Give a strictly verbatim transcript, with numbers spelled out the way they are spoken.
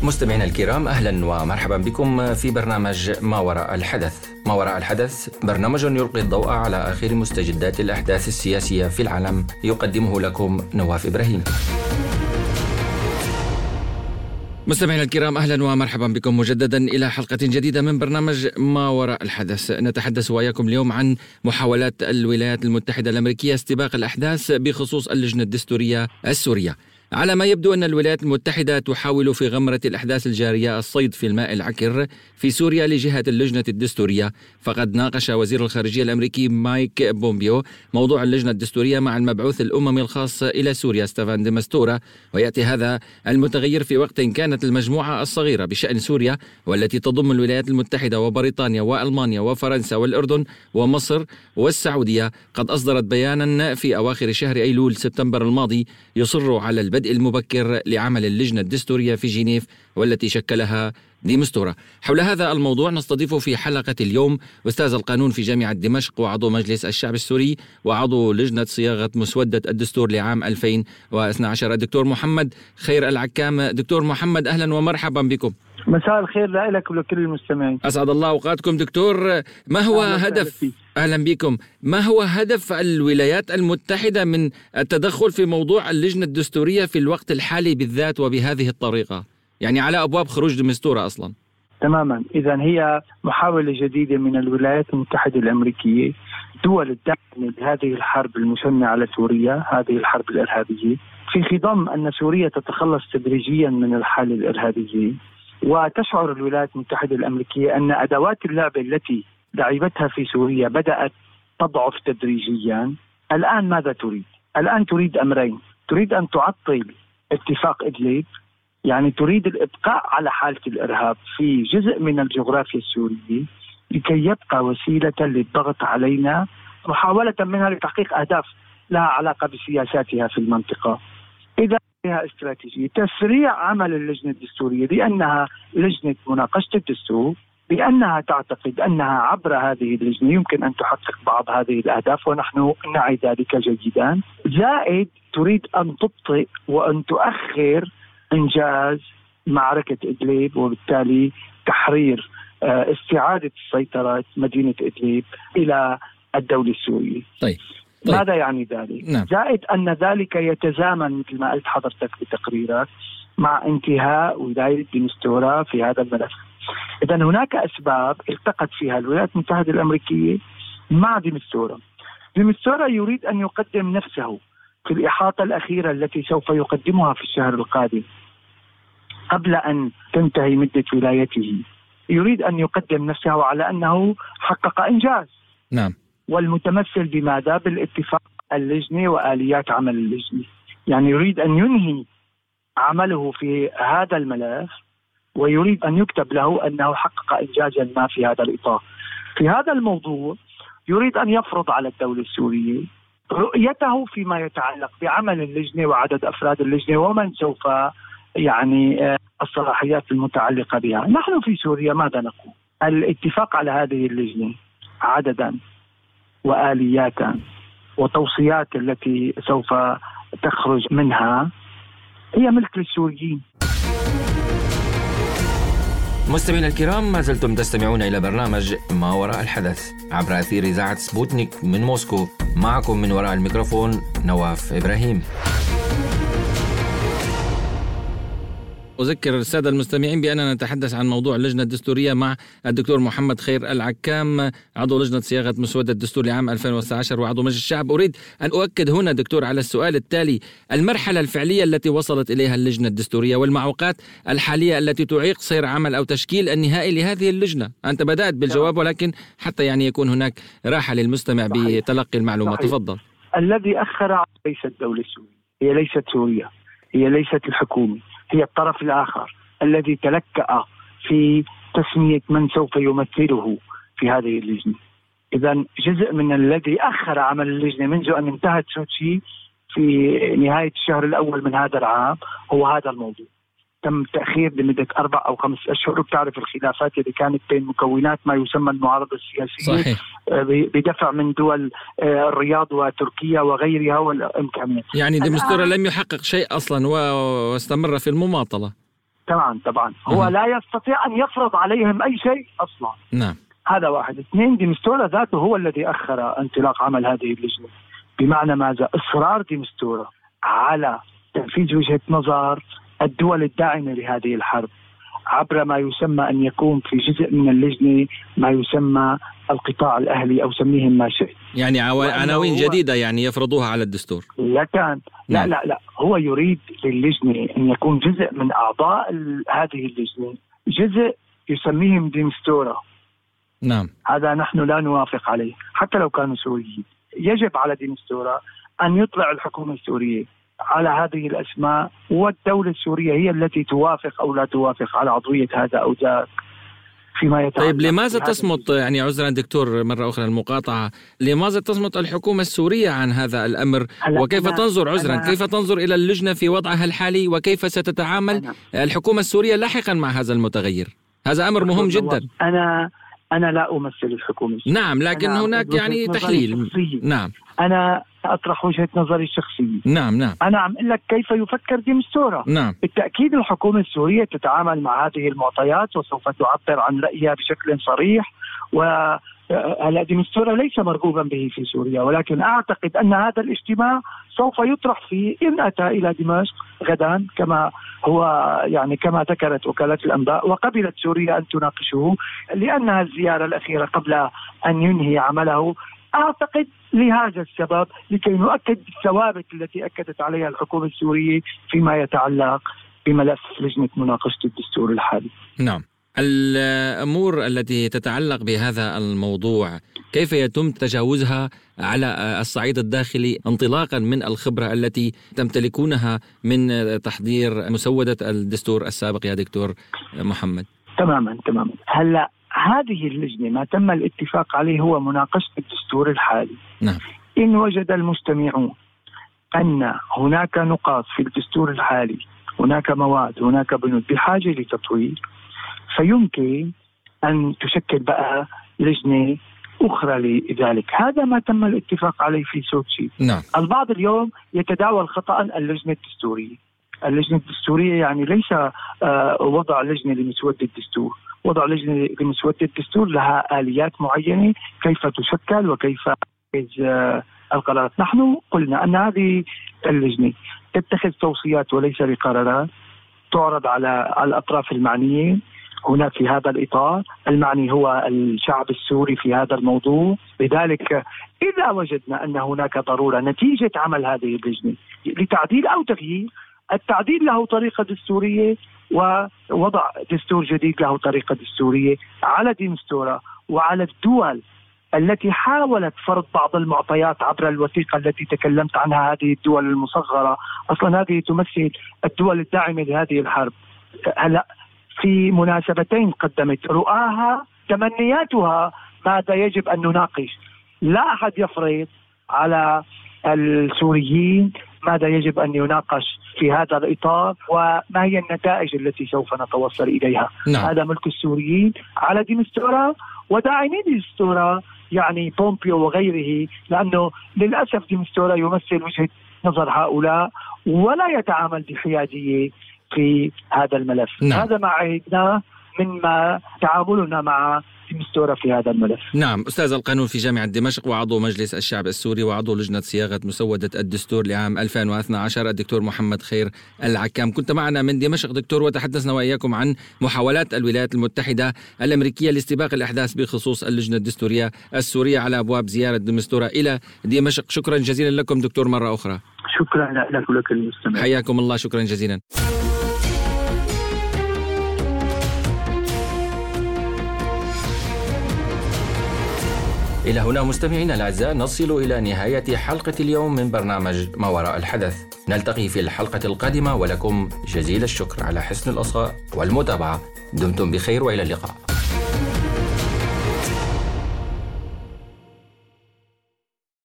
مستمعينا الكرام، أهلا ومرحبا بكم في برنامج ما وراء الحدث. ما وراء الحدث برنامج يلقي الضوء على آخر مستجدات الأحداث السياسية في العالم، يقدمه لكم نواف إبراهيم. مستمعينا الكرام، أهلا ومرحبا بكم مجددا إلى حلقة جديدة من برنامج ما وراء الحدث. نتحدث وياكم اليوم عن محاولات الولايات المتحدة الأمريكية استباق الأحداث بخصوص اللجنة الدستورية السورية. على ما يبدو أن الولايات المتحدة تحاول في غمرة الأحداث الجارية الصيد في الماء العكر في سوريا لجهة اللجنة الدستورية. فقد ناقش وزير الخارجية الأمريكي مايك بومبيو موضوع اللجنة الدستورية مع المبعوث الأممي الخاص إلى سوريا ستيفان دي مستورة، ويأتي هذا المتغير في وقت كانت المجموعة الصغيرة بشأن سوريا والتي تضم الولايات المتحدة وبريطانيا وألمانيا وفرنسا والأردن ومصر والسعودية قد أصدرت بيانا في أواخر شهر أيلول سبتمبر الماضي يصر على البدء البدء المبكر لعمل اللجنة الدستورية في جنيف والتي شكلها دي مستورة. حول هذا الموضوع نستضيف في حلقة اليوم أستاذ القانون في جامعة دمشق وعضو مجلس الشعب السوري وعضو لجنة صياغة مسودة الدستور لعام ألفين واثني عشر الدكتور محمد خير العكام. دكتور محمد، أهلا ومرحبا بكم. مساء الخير لك ولكل المستمعين. أسعد الله أوقاتكم. دكتور، ما هو هدف أهلا بكم ما هو هدف الولايات المتحدة من التدخل في موضوع اللجنة الدستورية في الوقت الحالي بالذات وبهذه الطريقة، يعني على أبواب خروج دي مستورة أصلا؟ تماما، إذن هي محاولة جديدة من الولايات المتحدة الأمريكية، دول الداعمة لهذه الحرب المسمى على سوريا، هذه الحرب الإرهابية، في خضم أن سوريا تتخلص تدريجيا من الحالة الإرهابية. وتشعر الولايات المتحدة الأمريكية أن أدوات اللعبة التي لعبتها في سوريا بدأت تضعف تدريجيا. الآن ماذا تريد؟ الآن تريد أمرين، تريد أن تعطل اتفاق إدلب، يعني تريد الإبقاء على حالة الإرهاب في جزء من الجغرافيا السورية لكي يبقى وسيلة للضغط علينا، محاولة منها لتحقيق أهداف لها علاقة بسياساتها في المنطقة. إذا لها استراتيجية تسريع عمل اللجنة الدستورية بأنها لجنة مناقشة الدستور، بأنها تعتقد أنها عبر هذه اللجنة يمكن أن تحقق بعض هذه الأهداف، ونحن نعي ذلك جيدا. زائد تريد أن تبطئ وأن تؤخر إنجاز معركة إدلب، وبالتالي تحرير استعادة سيطرة مدينة إدلب إلى الدولة السورية. طيب. طيب. ماذا يعني ذلك؟ نعم. زائد أن ذلك يتزامن مثل ما قلت حضرتك بتقريرك مع انتهاء ولاية دي مستورة في هذا الملف. إذن هناك أسباب التقت فيها الولايات المتحدة الأمريكية مع دي مستورة. دي مستورة يريد أن يقدم نفسه في الإحاطة الأخيرة التي سوف يقدمها في الشهر القادم قبل أن تنتهي مدة ولايته. يريد أن يقدم نفسه على أنه حقق إنجاز. نعم. والمتمثل بماذا؟ بالاتفاق اللجنة وآليات عمل اللجنة. يعني يريد أن ينهي عمله في هذا الملف، ويريد أن يكتب له أنه حقق إنجازا ما في هذا الإطار. في هذا الموضوع يريد أن يفرض على الدولة السورية رؤيته فيما يتعلق بعمل اللجنة وعدد أفراد اللجنة ومن سوف يعني الصلاحيات المتعلقة بها. نحن في سوريا ماذا نقول؟ الاتفاق على هذه اللجنة عددا وآلياتا وتوصيات التي سوف تخرج منها هي ملك للسوريين. مستمعينا الكرام، ما زلتم تستمعون إلى برنامج ما وراء الحدث عبر أثير إذاعة سبوتنيك من موسكو. معكم من وراء الميكروفون نواف إبراهيم. أذكر السادة المستمعين بأننا نتحدث عن موضوع اللجنة الدستورية مع الدكتور محمد خير العكام، عضو لجنة صياغة مسودة الدستور لعام ألفين واثني عشر وعضو مجلس الشعب. أريد أن أؤكد هنا دكتور على السؤال التالي: المرحلة الفعلية التي وصلت إليها اللجنة الدستورية والمعوقات الحالية التي تعيق سير عمل أو تشكيل النهائي لهذه اللجنة. أنت بدأت بالجواب، ولكن حتى يعني يكون هناك راحة للمستمع بتلقي المعلومات. تفضل. الذي أخر ليست الدولة السورية، هي ليست سوريا، هي ليست الحكومة، هي الطرف الآخر الذي تلكأ في تسمية من سوف يمثله في هذه اللجنة. إذن جزء من الذي أخر عمل اللجنة منذ أن انتهت سوتشي في نهاية الشهر الأول من هذا العام هو هذا الموضوع. تم تأخير لمدة أربع أو خمس أشهر. وبتعرف الخلافات اللي كانت بين مكونات ما يسمى المعارضة السياسية. صحيح. بدفع من دول الرياض وتركيا وغيرها والإمكانيات. يعني دي مستورة لم يحقق شيء أصلا واستمر في المماطلة. طبعا طبعا هو لا يستطيع أن يفرض عليهم أي شيء أصلا. نعم. هذا واحد. اثنين، دي مستورة ذاته هو الذي أخر انطلاق عمل هذه اللجنة. بمعنى ماذا؟ إصرار دي مستورة على تنفيذ وجهة نظر الدول الداعمة لهذه الحرب عبر ما يسمى أن يكون في جزء من اللجنة ما يسمى القطاع الأهلي أو سميهم ما شئت، يعني عناوين جديدة يعني يفرضوها على الدستور. لا كان لا لا لا هو يريد للجنة أن يكون جزء من أعضاء هذه اللجنة جزء يسميهم دي مستورة. نعم. هذا نحن لا نوافق عليه حتى لو كانوا سوريين. يجب على دي مستورة أن يطلع الحكومة السورية على هذه الأسماء، والدولة السورية هي التي توافق أو لا توافق على عضوية هذا أو ذاك فيما يتعلق. طيب لماذا تصمت، يعني عذرا دكتور مرة أخرى المقاطعة، لماذا تصمت الحكومة السورية عن هذا الأمر؟ وكيف تنظر عذرا كيف تنظر إلى اللجنة في وضعها الحالي، وكيف ستتعامل أنا الحكومة السورية لاحقا مع هذا المتغير؟ هذا أمر مهم جدا. أنا أنا لا أمثل الحكومة السورية. نعم، لكن هناك يعني تحليل. نعم. أنا أطرح وجهة نظري الشخصية. نعم نعم. أنا عم أقول لك كيف يفكر دي مستورة. نعم. بالتأكيد الحكومة السورية تتعامل مع هذه المعطيات وسوف تعبر عن رأيها بشكل صريح، وهلا دي مستورة ليس مرغوبا به في سوريا، ولكن أعتقد أن هذا الاجتماع سوف يطرح فيه إن أتى إلى دمشق غدا كما هو يعني كما ذكرت وكالة الأنباء، وقبلت سوريا أن تناقشه لأنها الزيارة الأخيرة قبل أن ينهي عمله. أعتقد لهذا السبب لكي نؤكد الثوابت التي أكدت عليها الحكومة السورية فيما يتعلق بملف لجنة مناقشة الدستور الحالي. نعم. الأمور التي تتعلق بهذا الموضوع كيف يتم تجاوزها على الصعيد الداخلي انطلاقا من الخبرة التي تمتلكونها من تحضير مسودة الدستور السابق يا دكتور محمد؟ تماما تماما. هلأ هذه اللجنة ما تم الاتفاق عليه هو مناقشة الدستور الحالي. نعم. إن وجد المستمعون أن هناك نقاط في الدستور الحالي، هناك مواد، هناك بنود بحاجة لتطوير، فيمكن أن تشكل بقى لجنة أخرى لذلك. هذا ما تم الاتفاق عليه في سوتشي. نعم. البعض اليوم يتداول خطأ اللجنة الدستورية. اللجنة الدستورية يعني ليس وضع لجنة لمسودة الدستور. وضع لجنة لمسودة الدستور لها آليات معينة كيف تشكل وكيف القرارات. نحن قلنا أن هذه اللجنة تتخذ توصيات وليس بقرارات، تعرض على الأطراف المعنية هنا في هذا الإطار. المعني هو الشعب السوري في هذا الموضوع. لذلك إذا وجدنا أن هناك ضرورة نتيجة عمل هذه اللجنة لتعديل أو تغيير، التعديل له طريقة دستورية ووضع دستور جديد له طريقة دستورية على دي مستورة وعلى الدول التي حاولت فرض بعض المعطيات عبر الوثيقة التي تكلمت عنها. هذه الدول المصغرة أصلا هذه تمثل الدول الداعمة لهذه الحرب. هلأ في مناسبتين قدمت رؤاها تمنياتها ماذا يجب أن نناقش. لا أحد يفرض على السوريين ماذا يجب أن يناقش في هذا الإطار وما هي النتائج التي سوف نتوصل إليها. نعم. هذا ملك السوريين على دي مستورة وداعمين دي مستورة يعني بومبيو وغيره، لأنه للأسف دي مستورة يمثل وجهة نظر هؤلاء ولا يتعامل بحيادية في هذا الملف. نعم. هذا ما عهدناه مما تعاملنا مع مستورة في هذا الملف. نعم. أستاذ القانون في جامعة دمشق وعضو مجلس الشعب السوري وعضو لجنة صياغة مسودة الدستور لعام ألفين واثني عشر الدكتور محمد خير العكام، كنت معنا من دمشق دكتور، وتحدثنا وإياكم عن محاولات الولايات المتحدة الأمريكية لاستباق الأحداث بخصوص اللجنة الدستورية السورية على أبواب زيارة دمستورة إلى دمشق. شكرا جزيلا لكم دكتور مرة أخرى. شكرا لك ولك المستمع. حياكم الله. شكرا جزيلا. إلى هنا مستمعينا الأعزاء نصل إلى نهاية حلقة اليوم من برنامج ما وراء الحدث. نلتقي في الحلقة القادمة ولكم جزيل الشكر على حسن الإصغاء والمتابعة. دمتم بخير وإلى اللقاء.